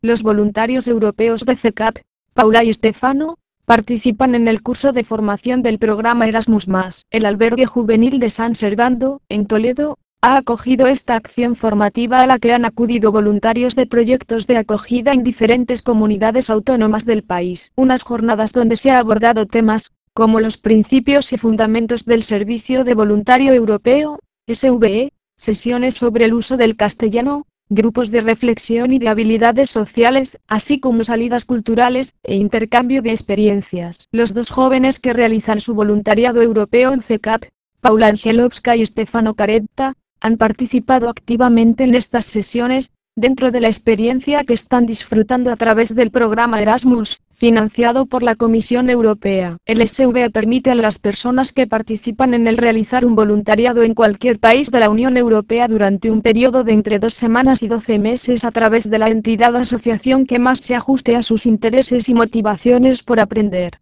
Los voluntarios europeos de CECAP, Paula y Stefano, participan en el curso de formación del programa Erasmus+. El albergue juvenil de San Servando, en Toledo, ha acogido esta acción formativa a la que han acudido voluntarios de proyectos de acogida en diferentes comunidades autónomas del país. Unas jornadas donde se ha abordado temas, como los principios y fundamentos del Servicio de Voluntario Europeo, SVE, sesiones sobre el uso del castellano, grupos de reflexión y de habilidades sociales, así como salidas culturales e intercambio de experiencias. Los dos jóvenes que realizan su voluntariado europeo en CECAP, Paula Angelovska y Stefano Caretta, han participado activamente en estas sesiones, dentro de la experiencia que están disfrutando a través del programa Erasmus, financiado por la Comisión Europea. El SVE permite a las personas que participan en él realizar un voluntariado en cualquier país de la Unión Europea durante un periodo de entre 2 semanas y 12 meses a través de la entidad o asociación que más se ajuste a sus intereses y motivaciones por aprender.